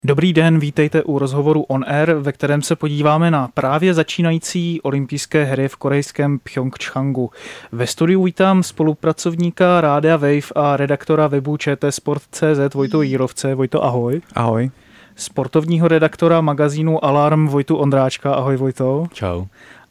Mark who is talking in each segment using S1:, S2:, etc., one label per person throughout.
S1: Dobrý den, vítejte u rozhovoru On Air, ve kterém se podíváme na právě začínající olympijské hry v korejském Pchjongčchangu. Ve studiu vítám spolupracovníka Rádia Wave a redaktora webu čtsport.cz Vojtu Jírovce. Vojto, ahoj.
S2: Ahoj.
S1: Sportovního redaktora magazínu Alarm Vojtu Ondráčka. Ahoj, Vojto.
S2: Čau.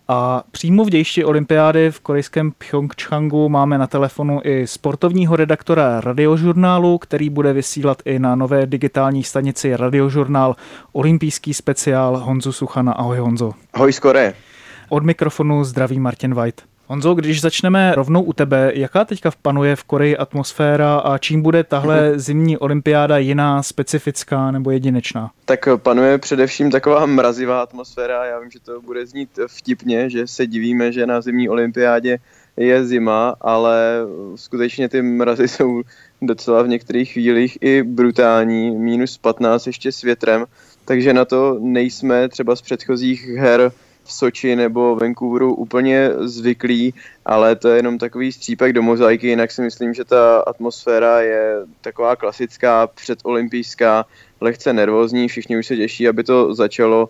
S1: A přímo v dějšti olympiády v korejském Pchjongčchangu máme na telefonu i sportovního redaktora Radiožurnálu, který bude vysílat i na nové digitální stanici Radiožurnál olympijský speciál Honzu Suchana. Ahoj, Honzo.
S3: Ahoj z Koreje.
S1: Od mikrofonu zdraví Martin White. Honzo, když začneme rovnou u tebe, jaká teďka panuje v Koreji atmosféra a čím bude tahle zimní olympiáda jiná, specifická nebo jedinečná?
S3: Tak panuje především taková mrazivá atmosféra. Já vím, že to bude znít vtipně, že se divíme, že na zimní olympiádě je zima, ale skutečně ty mrazy jsou docela v některých chvílích i brutální, -15 ještě s větrem, takže na to nejsme třeba z předchozích her v Soči nebo Vancouveru úplně zvyklí, ale to je jenom takový střípek do mozaiky, jinak si myslím, že ta atmosféra je taková klasická, předolympijská, lehce nervózní, všichni už se těší, aby to začalo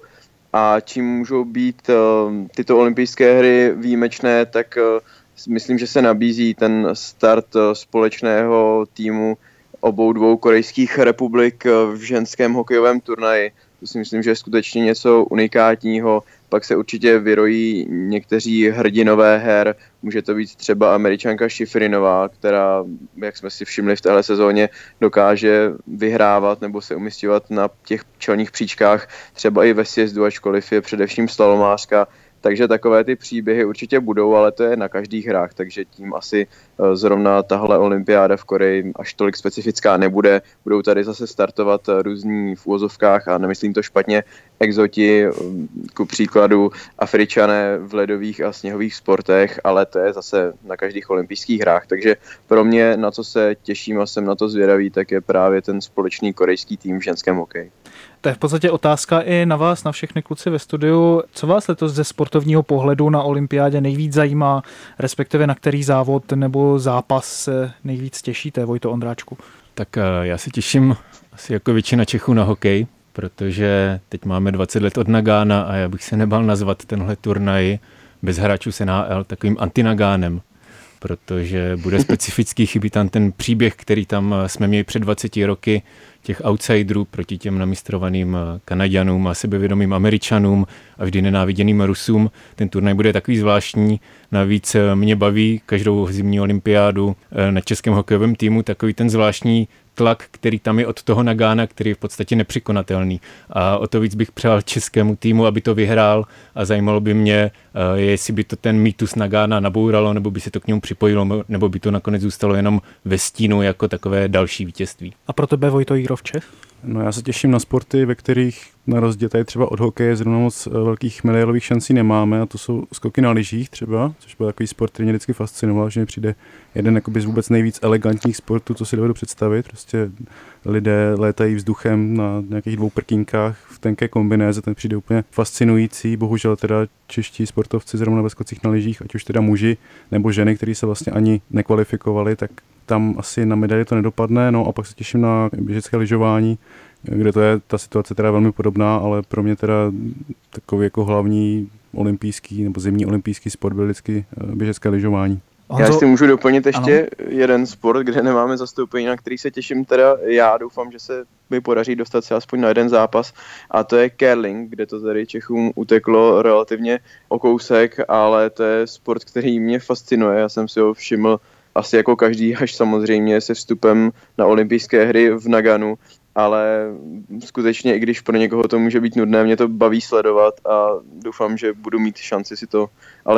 S3: a čím můžou být tyto olympijské hry výjimečné, tak myslím, že se nabízí ten start společného týmu obou dvou korejských republik v ženském hokejovém turnaji. To si myslím, že je skutečně něco unikátního. Pak se určitě vyrojí někteří hrdinové her. Může to být třeba Američanka Šifrinová, která, jak jsme si všimli v téhle sezóně, dokáže vyhrávat nebo se umisťovat na těch čelních příčkách, třeba i ve sjezdu, ačkoliv je především slalomářka. Takže takové ty příběhy určitě budou, ale to je na každých hrách, takže tím asi zrovna tahle olympiáda v Koreji až tolik specifická nebude. Budou tady zase startovat různí v úvozovkách a nemyslím to špatně exoti, ku příkladu Afričané v ledových a sněhových sportech, ale to je zase na každých olympijských hrách. Takže pro mě, na co se těším a jsem na to zvědavý, tak je právě ten společný korejský tým v ženském hokeji.
S1: To je v podstatě otázka i na vás, na všechny kluci ve studiu. Co vás letos ze sportovního pohledu na olympiádě nejvíc zajímá, respektive na který závod nebo zápas se nejvíc těšíte, Vojto Ondráčku?
S2: Tak já se těším asi jako většina Čechů na hokej, protože teď máme 20 let od Nagána a já bych se nebál nazvat tenhle turnaj bez hráčů z NHL takovým antinagánem, protože bude specifický, chybí tam ten příběh, který tam jsme měli před 20 roky, těch outsiderů proti těm namistrovaným Kanaďanům a sebevědomým Američanům a vždy nenáviděným Rusům. Ten turnaj bude takový zvláštní, navíc mě baví každou zimní olympiádu na českém hokejovém týmu takový ten zvláštní tlak, který tam je od toho Nagána, který je v podstatě nepřekonatelný. A o to víc bych přál českému týmu, aby to vyhrál a zajímalo by mě, jestli by to ten mýtus Nagána nabouralo, nebo by se to k němu připojilo, nebo by to nakonec zůstalo jenom ve stínu jako takové další vítězství.
S1: A pro tebe, Vojto Jírovče?
S4: No, já se těším na sporty, ve kterých na rozdíl tady třeba od hokeje zrovna moc velkých medailových šancí nemáme, a to jsou skoky na lyžích třeba, což byl takový sport, který mě vždycky fascinoval, že mi přijde jeden jakoby z vůbec nejvíc elegantních sportů, co si dovedu představit. Prostě lidé létají vzduchem na nějakých dvou prkínkách v tenké kombinéze, ten přijde úplně fascinující. Bohužel teda čeští sportovci zrovna ve skocích na lyžích, ať už teda muži nebo ženy, kteří se vlastně ani nekvalifikovali, tak tam asi na medaili to nedopadne. No a pak se těším na běžecké lyžování, kde to je ta situace teda velmi podobná, ale pro mě teda takový jako hlavní olympijský nebo zimní olympijský sport byl vždycky běžecké lyžování.
S3: Já si můžu doplnit ještě jeden sport, kde nemáme zastoupení, na který se těším teda já. Doufám, že se mi podaří dostat se aspoň na jeden zápas, a to je curling, kde to tady Čechům uteklo relativně o kousek, ale to je sport, který mě fascinuje. Já jsem si ho všiml asi jako každý, až samozřejmě se vstupem na olympijské hry v Naganu, ale skutečně, i když pro někoho to může být nudné, mě to baví sledovat a doufám, že budu mít šanci si to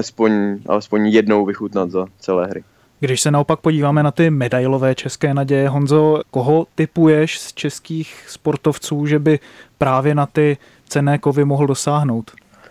S3: alespoň jednou vychutnat za celé hry.
S1: Když se naopak podíváme na ty medailové české naděje, Honzo, koho tipuješ z českých sportovců, že by právě na ty cenné kovy mohl dosáhnout?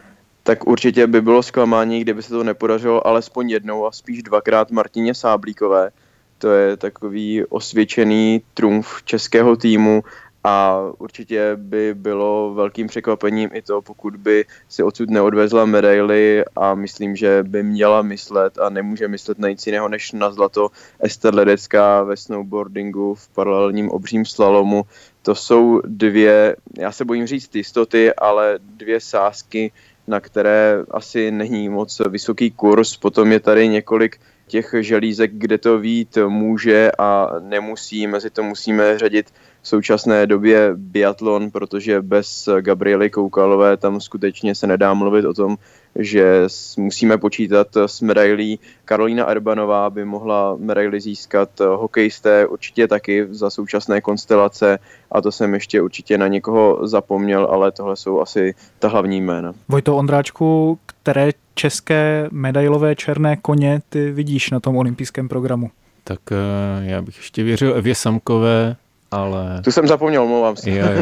S3: Tak určitě by bylo zklamání, kdyby se to nepodařilo alespoň jednou a spíš dvakrát Martině Sáblíkové. To je takový osvědčený trumf českého týmu a určitě by bylo velkým překvapením i to, pokud by si odsud neodvezla medaili, a myslím, že by měla myslet a nemůže myslet na nic jiného než na zlato Ester Ledecká ve snowboardingu v paralelním obřím slalomu. To jsou dvě, já se bojím říct jistoty, ale dvě sázky, na které asi není moc vysoký kurz. Potom je tady několik těch želízek, kde to vít může a nemusí. Mezi to musíme řadit v současné době biatlon, protože bez Gabriely Koukalové tam skutečně se nedá mluvit o tom, že musíme počítat s medailí. Karolína Erbanová by mohla medaili získat, hokejisté určitě taky za současné konstelace, a to jsem ještě určitě na někoho zapomněl, ale tohle jsou asi ta hlavní jména.
S1: Vojto Ondráčku, které české medailové černé koně ty vidíš na tom olympijském programu?
S2: Tak já bych ještě věřil Evě Samkové, ale...
S3: Tu jsem zapomněl, omlouvám se.
S2: Jo.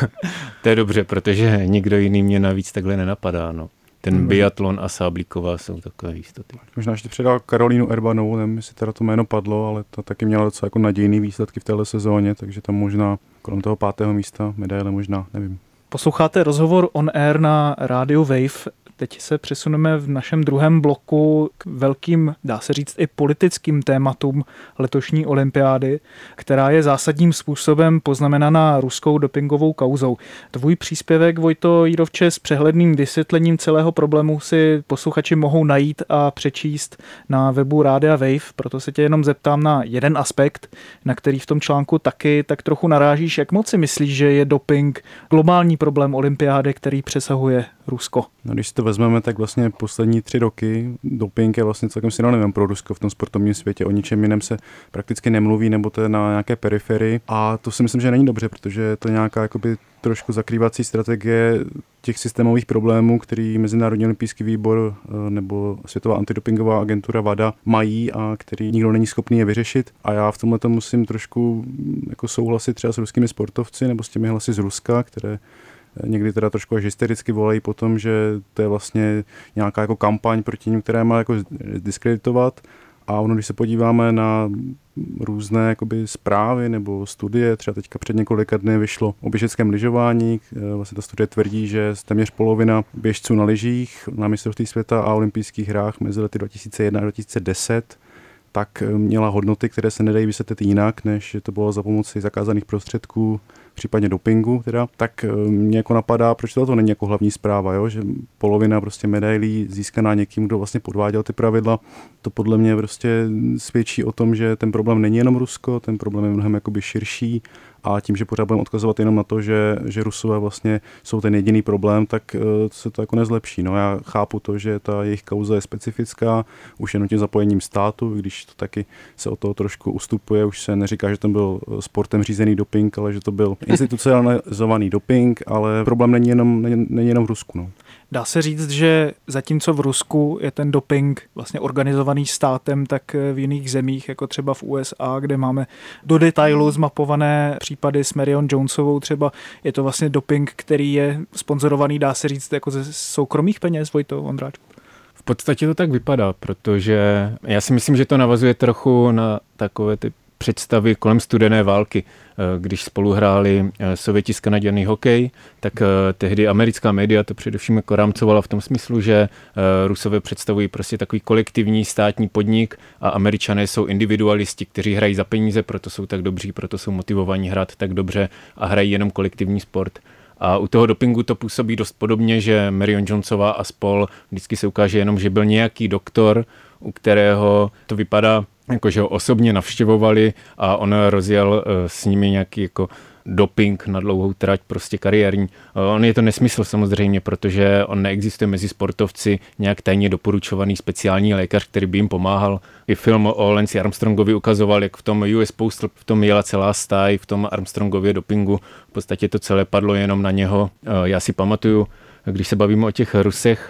S2: To je dobře, protože nikdo jiný mě navíc takhle nenapadá, no. Ten biatlon a Sáblíková jsou takové jistoty.
S4: Možná ještě předal Karolínu Erbanovou, nevím, jestli teda to jméno padlo, ale ta taky měla docela jako nadějný výsledky v téhle sezóně, takže tam možná kolem toho 5. místa medaile možná, nevím.
S1: Posloucháte rozhovor On Air na rádiu Wave. Teď se přesuneme v našem druhém bloku k velkým, dá se říct, i politickým tématům letošní olympiády, která je zásadním způsobem poznamenaná ruskou dopingovou kauzou. Tvůj příspěvek, Vojto Jírovče, s přehledným vysvětlením celého problému si posluchači mohou najít a přečíst na webu Rádia Wave, proto se tě jenom zeptám na jeden aspekt, na který v tom článku taky tak trochu narážíš. Jak moc si myslíš, že je doping globální problém olympiády, který přesahuje Rusko?
S4: No, když si to vezmeme, tak vlastně poslední 3 roky doping je vlastně celkem synonymem pro Rusko v tom sportovním světě. O ničem jiném se prakticky nemluví, nebo to je na nějaké periferii. A to si myslím, že není dobře, protože je to nějaká jakoby trošku zakrývací strategie těch systémových problémů, který Mezinárodní olympijský výbor nebo Světová antidopingová agentura WADA mají a který nikdo není schopný je vyřešit. A já v tomhle musím trošku jako souhlasit třeba s ruskými sportovci nebo s těmi hlasy z Ruska, které někdy teda trošku až hystericky volají po tom, že to je vlastně nějaká jako kampaň proti nim, která má jako diskreditovat. A ono, když se podíváme na různé jakoby zprávy nebo studie, třeba teďka před několika dny vyšlo o běžeckém lyžování, vlastně ta studie tvrdí, že téměř polovina běžců na lyžích na mistrovství světa a olympijských hrách mezi lety 2001 a 2010 tak měla hodnoty, které se nedají vysvětlit jinak, než že to bylo za pomoci zakázaných prostředků, případně dopingu, teda, tak mě jako napadá, proč to není jako hlavní zpráva, jo? Že polovina prostě medailí získaná někým, kdo vlastně podváděl ty pravidla, to podle mě prostě svědčí o tom, že ten problém není jenom Rusko, ten problém je mnohem jakoby širší, a tím, že pořád budeme odkazovat jenom na to, že Rusové vlastně jsou ten jediný problém, tak se to jako nezlepší. No, já chápu to, že ta jejich kauza je specifická, už jenom tím zapojením státu, když to taky se o toho trošku ustupuje, už se neříká, že tam byl sportem řízený doping, ale že to byl institucionalizovaný doping, ale problém není jenom v Rusku. No.
S1: Dá se říct, že zatímco v Rusku je ten doping vlastně organizovaný státem, tak v jiných zemích, jako třeba v USA, kde máme do detailu zmapované případy s Marion Jonesovou, třeba je to vlastně doping, který je sponzorovaný, dá se říct, jako ze soukromých peněz, Vojto Ondráčku.
S2: V podstatě to tak vypadá, protože já si myslím, že to navazuje trochu na takové ty představy kolem studené války. Když spolu hráli Sověti s Kanaďany hokej, tak tehdy americká média to především jako rámcovala v tom smyslu, že Rusové představují prostě takový kolektivní státní podnik a Američané jsou individualisti, kteří hrají za peníze, proto jsou tak dobří, proto jsou motivovaní hrát tak dobře a hrají jenom kolektivní sport. A u toho dopingu to působí dost podobně, že Marion Jonesová a spol vždycky se ukáže jenom, že byl nějaký doktor, u kterého to vypadá, jako že ho osobně navštěvovali a on rozjel s nimi nějaký jako doping na dlouhou trať, prostě kariérní. On je to nesmysl samozřejmě, protože on neexistuje mezi sportovci nějak tajně doporučovaný speciální lékař, který by jim pomáhal. I film o Lance Armstrongovi ukazoval, jak v tom US Postal v tom jela celá stáj, v tom Armstrongově dopingu. V podstatě to celé padlo jenom na něho. Já si pamatuju, když se bavíme o těch Rusech,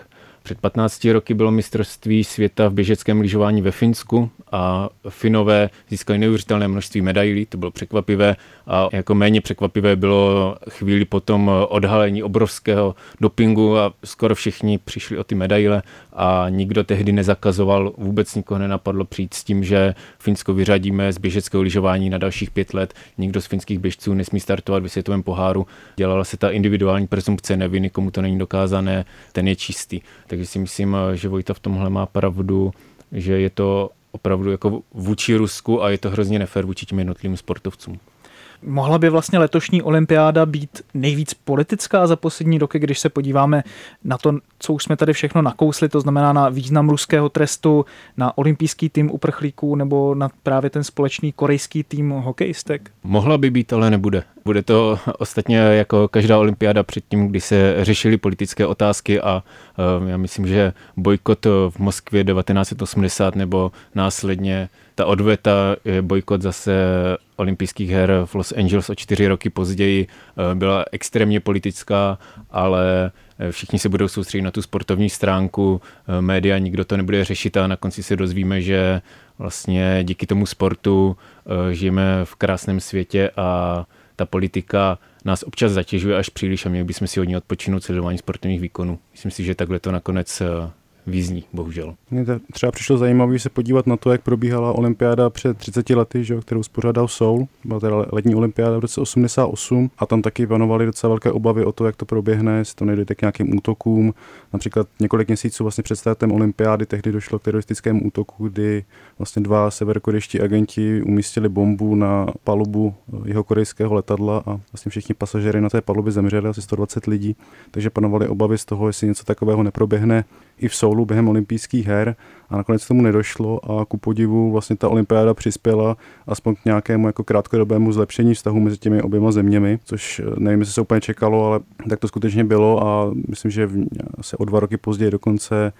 S2: Před 15 roky bylo mistrovství světa v běžeckém lyžování ve Finsku a Finové získali neuvěřitelné množství medailí, to bylo překvapivé a jako méně překvapivé bylo chvíli potom odhalení obrovského dopingu a skoro všichni přišli o ty medaile a nikdo tehdy nezakazoval, vůbec nikoho nenapadlo přijít s tím, že Finsko vyřadíme z běžeckého lyžování na dalších 5 let, nikdo z finských běžců nesmí startovat ve světovém poháru, dělala se ta individuální presumpce neviny, komu to není dokázané, ten je čistý. Takže si myslím, že Vojta v tomhle má pravdu, že je to opravdu jako vůči Rusku a je to hrozně nefér vůči těm jednotlivým sportovcům.
S1: Mohla by vlastně letošní olympiáda být nejvíc politická za poslední roky, když se podíváme na to, co už jsme tady všechno nakousli, to znamená na význam ruského trestu, na olympijský tým uprchlíků nebo na právě ten společný korejský tým hokejistek?
S2: Mohla by být, ale nebude. Bude to ostatně jako každá olympiáda předtím, kdy se řešily politické otázky a já myslím, že bojkot v Moskvě 1980 nebo následně ta odveta, bojkot zase olympijských her v Los Angeles o 4 roky později byla extrémně politická, ale všichni se budou soustředit na tu sportovní stránku, média, nikdo to nebude řešit a na konci se dozvíme, že vlastně díky tomu sportu žijeme v krásném světě a ta politika nás občas zatěžuje až příliš a měli bychom si hodně odpočinout sledování sportovních výkonů. Myslím si, že takhle to nakonec význí, bohužel.
S4: Mně třeba přišlo zajímavé se podívat na to, jak probíhala olympiáda před 30 lety, že, kterou uspořádal Soul. Byla teda letní olympiáda v roce 88 a tam taky panovaly docela velké obavy o to, jak to proběhne, jestli to nejde k nějakým útokům. Například několik měsíců vlastně před startem olympiády tehdy došlo k teroristickému útoku, kdy vlastně 2 severokorejští agenti umístili bombu na palubu jihokorejského letadla a vlastně všichni pasažéři na té palubě zemřeli, asi 120 lidí. Takže panovaly obavy z toho, jestli něco takového neproběhne i v Soulu během olympijských her a nakonec tomu nedošlo a ku podivu vlastně ta olympiáda přispěla aspoň k nějakému jako krátkodobému zlepšení vztahu mezi těmi oběma zeměmi, což nevím, jestli se úplně čekalo, ale tak to skutečně bylo a myslím, že se o 2 roky později dokonce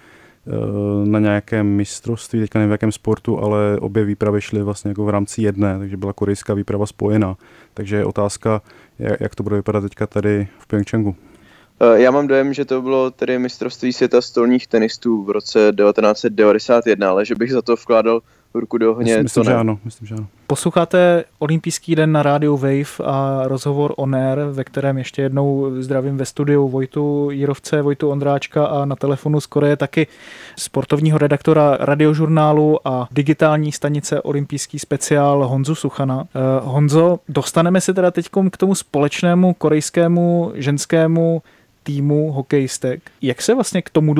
S4: na nějakém mistrovství, teďka nevím v jakém sportu, ale obě výpravy šly vlastně jako v rámci jedné, takže byla korejská výprava spojená. Takže je otázka, jak to bude vypadat teďka tady v Pyeongchangu.
S3: Já mám dojem, že to bylo tedy mistrovství světa stolních tenistů v roce 1991, ale že bych za to vkládal ruku do ohně,
S4: myslím, že ano.
S1: Posloucháte Olympijský den na rádiu Wave a rozhovor On Air, ve kterém ještě jednou zdravím ve studiu Vojtu Jirovce, Vojtu Ondráčka a na telefonu z Koreje taky sportovního redaktora radiožurnálu a digitální stanice Olympijský speciál Honzu Suchana. Honzo, dostaneme se teda teďkom k tomu společnému korejskému ženskému týmu hokejistek. Jak se vlastně k tomu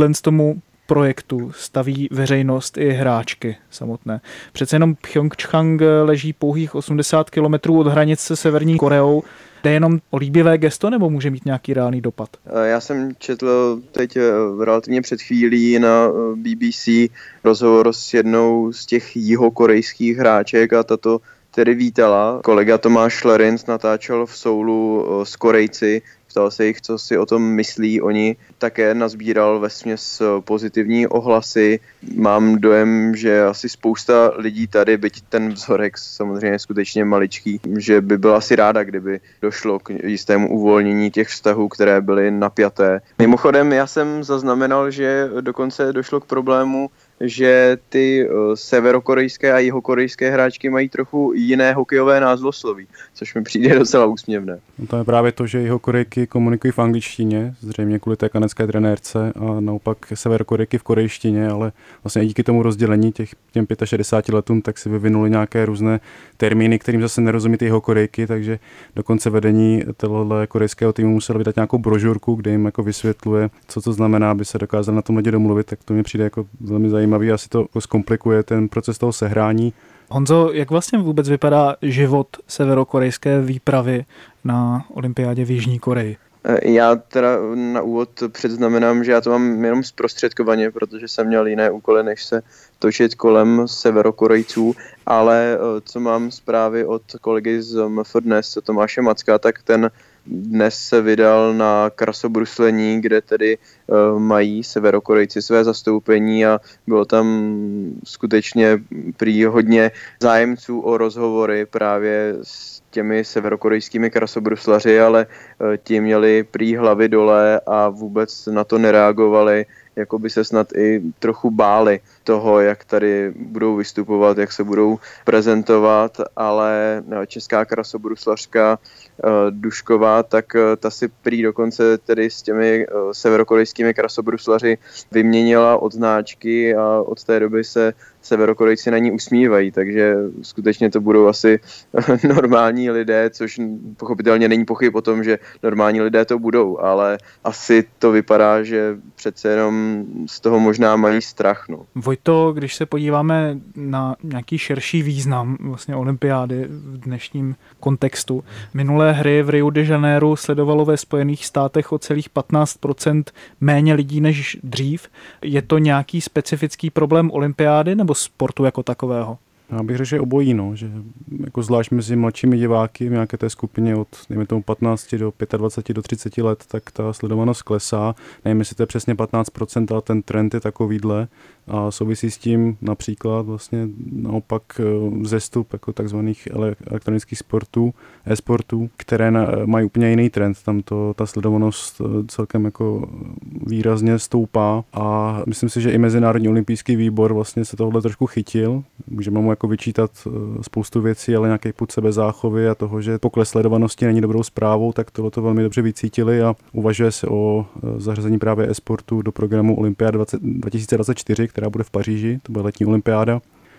S1: projektu staví veřejnost i hráčky samotné? Přece jenom Pyeongchang leží pouhých 80 kilometrů od hranice se Severní Koreou. Jde jenom o líbivé gesto nebo může mít nějaký reálný dopad?
S3: Já jsem četl teď relativně před chvílí na BBC rozhovor s jednou z těch jihokorejských hráček a tato tedy vítala. Kolega Tomáš Lerins natáčel v Soulu s Korejci, ptal se jich, co si o tom myslí. Oni také nazbíral vesměs pozitivní ohlasy. Mám dojem, že asi spousta lidí tady, byť ten vzorek samozřejmě skutečně maličký, že by byla asi ráda, kdyby došlo k jistému uvolnění těch vztahů, které byly napjaté. Mimochodem, já jsem zaznamenal, že dokonce došlo k problému, že ty severokorejské a jihokorejské hráčky mají trochu jiné hokejové názvosloví, což mi přijde docela úsměvné.
S4: No to je právě to, že jihokorejky komunikují v angličtině, zřejmě kvůli té kanadské trenérce a naopak severokorejky v korejštině, ale vlastně i díky tomu rozdělení těm 65 letům, tak si vyvinuli nějaké různé termíny, kterým zase nerozumí ty jihokorejky, takže dokonce vedení tohoto korejského týmu muselo vydat nějakou brožurku, kde jim jako vysvětluje, co to znamená, aby se dokázali na tom lidi domluvit, tak to mi přijde jako velmi zajímavý, asi to zkomplikuje ten proces toho sehrání.
S1: Honzo, jak vlastně vůbec vypadá život severokorejské výpravy na olympiádě v Jižní Koreji?
S3: Já teda na úvod předznamenám, že já to mám jenom zprostředkovaně, protože jsem měl jiné úkoly, než se točit kolem severokorejců, ale co mám zprávy od kolegy z MF Dnes, Tomáše Macka, tak ten dnes se vydal na krasobruslení, kde tedy mají severokorejci své zastoupení a bylo tam skutečně prý hodně zájemců o rozhovory právě s těmi severokorejskými krasobruslaři, ale ti měli prý hlavy dole a vůbec na to nereagovali, jako by se snad i trochu báli toho, jak tady budou vystupovat, jak se budou prezentovat, ale česká krasobruslařka Dušková, tak ta si prý dokonce tedy s těmi severokorejskými krasobruslaři vyměnila odznáčky a od té doby se Severokorejci na ní usmívají, takže skutečně to budou asi normální lidé, což pochopitelně není pochyb o tom, že normální lidé to budou, ale asi to vypadá, že přece jenom z toho možná mají strach. No.
S1: Vojto, když se podíváme na nějaký širší význam vlastně olympiády v dnešním kontextu, minulé hry v Rio de Janeiro sledovalo ve Spojených státech o celých 15% méně lidí než dřív. Je to nějaký specifický problém olympiády nebo sportu jako takového?
S4: Já bych řekl, že obojí, no, že jako zvlášť mezi mladšími diváky v nějaké té skupině od, dejme tomu 15 do 25 do 30 let, tak ta sledovanost klesá. Nevím, jestli to je přesně 15%, ale ten trend je takovýhle a souvisí s tím například vlastně naopak vzestup jako takzvaných elektronických sportů, e-sportů, které mají úplně jiný trend. Tam ta sledovanost celkem jako výrazně stoupá a myslím si, že i Mezinárodní olympijský výbor vlastně se tohle trošku chytil. Můžeme mu jako vyčítat spoustu věcí, ale nějaký pud sebezáchovy a toho, že pokles sledovanosti není dobrou zprávou, tak tohle to velmi dobře vycítili a uvažuje se o zařazení právě e-sportu do programu Olympiáda 2024, která bude v Paříži, to bude letní olympiáda.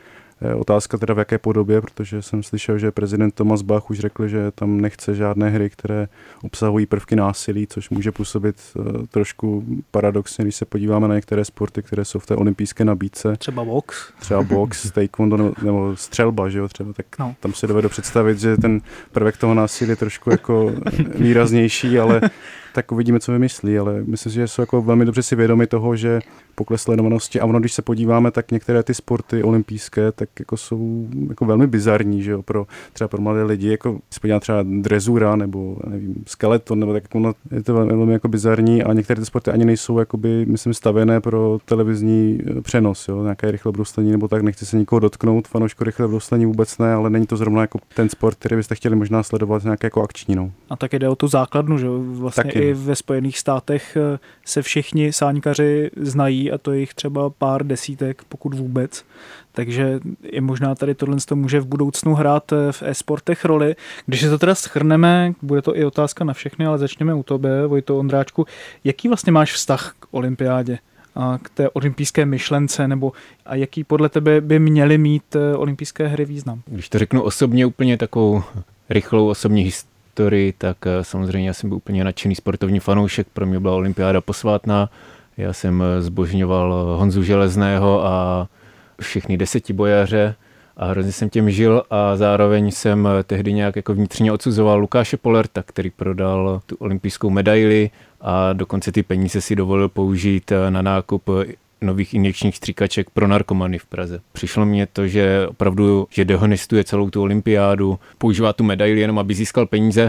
S4: Otázka teda v jaké podobě, protože jsem slyšel, že prezident Thomas Bach už řekl, že tam nechce žádné hry, které obsahují prvky násilí, což může působit trošku paradoxně, když se podíváme na některé sporty, které jsou v té olympijské nabídce.
S1: Třeba box.
S4: Třeba box, taekwondo nebo střelba, že jo, třeba, tak no. Tam se dovedu představit, že ten prvek toho násilí je trošku jako výraznější, ale tak uvidíme, co vymyslí, ale myslím si, že jsou jako velmi dobře si vědomi toho, že pokles sledovanosti a ono, když se podíváme, tak některé ty sporty olympijské, tak jako jsou jako velmi bizarní, že jo, třeba pro mladé lidi, jako se podívám třeba drezura nebo nevím, skeleton, nebo tak jako je to velmi jako bizarní a některé ty sporty ani nejsou jakoby, myslím, stavěné pro televizní přenos, jo, nějaké rychlé bruslení nebo tak, nechci se nikoho dotknout, fanoušku rychlé bruslení vůbec ne, ale není to zrovna jako ten sport, který byste chtěli možná sledovat nějaké jako akční, no.
S1: A tak jde o tu základnu, že vlastně taky. I ve Spojených státech se všichni sáňkaři znají a to je jich třeba pár desítek, pokud vůbec. Takže i možná tady tohle může v budoucnu hrát v e-sportech roli. Když se to teda shrneme, bude to i otázka na všechny, ale začneme u tebe, Vojto Ondráčku. Jaký vlastně máš vztah k olympiádě a k té olympijské myšlence, nebo a jaký podle tebe by měly mít olympijské hry význam?
S2: Když to řeknu osobně úplně takovou rychlou osobní historii, tak samozřejmě já jsem byl úplně nadšený sportovní fanoušek, pro mě byla olympiáda posvátná. Já jsem zbožňoval Honzu Železného a všechny desetibojaře a hrozně jsem těm žil a zároveň jsem tehdy nějak jako vnitřně odsuzoval Lukáše Polerta, který prodal tu olympijskou medaili a dokonce ty peníze si dovolil použít na nákup nových injekčních stříkaček pro narkomany v Praze. Přišlo mně to, že opravdu že dehonestuje celou tu olympiádu, používá tu medaili jenom, aby získal peníze.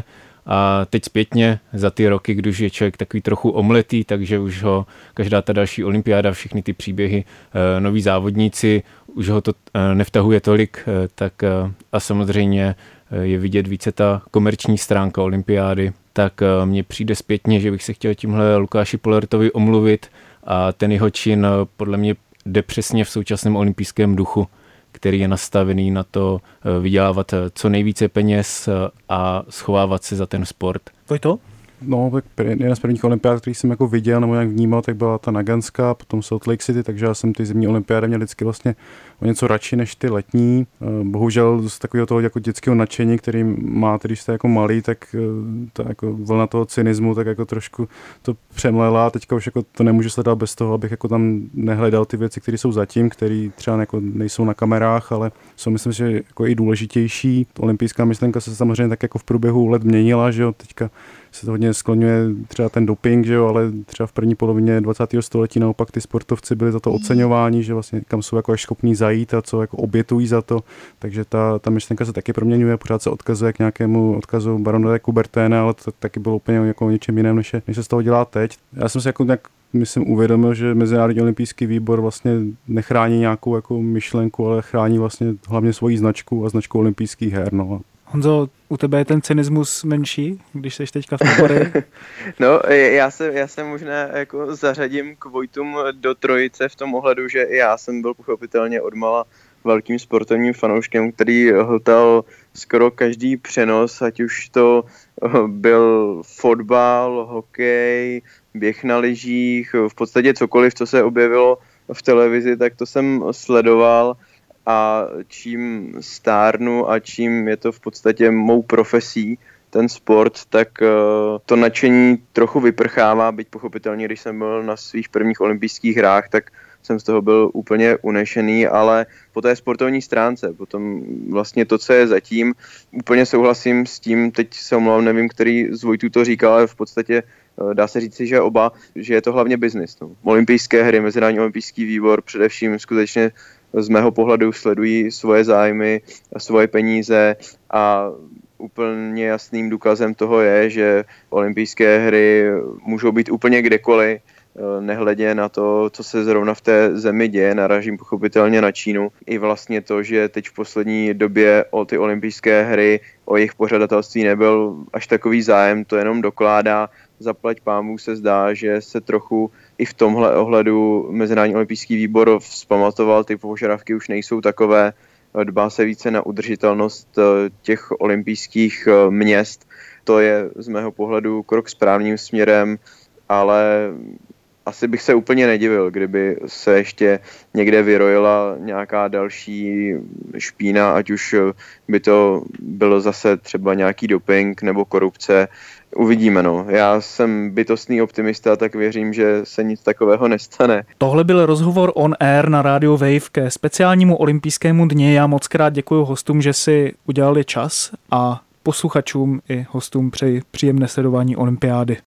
S2: A teď zpětně za ty roky, když je člověk takový trochu omletý, takže už ho každá ta další olympiáda, všechny ty příběhy, noví závodníci, už ho to nevtahuje tolik, tak a samozřejmě je vidět více ta komerční stránka olympiády, tak mně přijde zpětně, že bych se chtěl tímhle Lukáši Polertovi omluvit a ten jeho čin podle mě jde přesně v současném olympijském duchu, který je nastavený na to vydělávat co nejvíce peněz a schovávat se za ten sport.
S1: Vojto?
S4: No, tak jedna z prvních olympiád, který jsem jako viděl nebo nějak vnímal, tak byla ta Naganská, potom Salt Lake City, takže já jsem ty zimní olympiády měl vždycky vlastně o něco radši než ty letní. Bohužel z takového toho jako dětského nadšení, který máte, když jste jako malý, tak ta jako vlna toho cynismu tak jako trošku to přemlela a teďka už jako to nemůžu sledovat bez toho, abych jako tam nehledal ty věci, které jsou zatím, které třeba jako nejsou na kamerách, ale jsou myslím, že jako i důležitější. Olympijská myšlenka se samozřejmě tak jako v průběhu let měnila, že jo, teďka se to hodně skloňuje třeba ten doping, že jo, ale třeba v první polovině 20. století naopak ty sportovci byli za to oceňováni, že vlastně kam jsou jako až schopní zajít a co jako obětují za to, takže ta myšlenka se taky proměňuje, pořád se odkazuje k nějakému odkazu barona de Coubertina, ale to taky bylo úplně jako něčem jiném, než se z toho dělá teď. Já jsem si jako nějak myslím uvědomil, že Mezinárodní olympijský výbor vlastně nechrání nějakou jako myšlenku, ale chrání vlastně hlavně svoji značku a značku olympijských her, no.
S1: Honzo, u tebe je ten cynismus menší, když jsi teďka v Koreji?
S3: No, já se možná jako zařadím k Vojtům do trojice v tom ohledu, že i já jsem byl pochopitelně odmala velkým sportovním fanouškem, který hltal skoro každý přenos, ať už to byl fotbal, hokej, běh na lyžích, v podstatě cokoliv, co se objevilo v televizi, tak to jsem sledoval. A čím stárnu a čím je to v podstatě mou profesí, ten sport, tak to nadšení trochu vyprchává, byť pochopitelně, když jsem byl na svých prvních olympijských hrách, tak jsem z toho byl úplně unešený, ale po té sportovní stránce, potom vlastně to, co je zatím, úplně souhlasím s tím, teď se omlouvám, nevím, který z Vojtů to říkal, ale v podstatě dá se říci, že oba, že je to hlavně biznis. No. Olympijské hry, Mezinárodní olympijský výbor především skutečně z mého pohledu sledují svoje zájmy a svoje peníze a úplně jasným důkazem toho je, že olympijské hry můžou být úplně kdekoliv, nehledě na to, co se zrovna v té zemi děje. Naražím pochopitelně na Čínu. I vlastně to, že teď v poslední době o ty olympijské hry, o jejich pořadatelství nebyl až takový zájem, to jenom dokládá. Zaplať pánbůh se zdá, že se trochu i v tomhle ohledu Mezinárodní olympijský výbor vzpamatoval, ty požadavky už nejsou takové, dbá se více na udržitelnost těch olympijských měst. To je z mého pohledu krok správným směrem, ale asi bych se úplně nedivil, kdyby se ještě někde vyrojila nějaká další špína, ať už by to bylo zase třeba nějaký doping nebo korupce. Uvidíme, no. Já jsem bytostný optimista, tak věřím, že se nic takového nestane.
S1: Tohle byl rozhovor On Air na rádiu Wave ke speciálnímu olympijskému dni. Já moc krát děkuji hostům, že si udělali čas a posluchačům i hostům přeji příjemné sledování olympiády.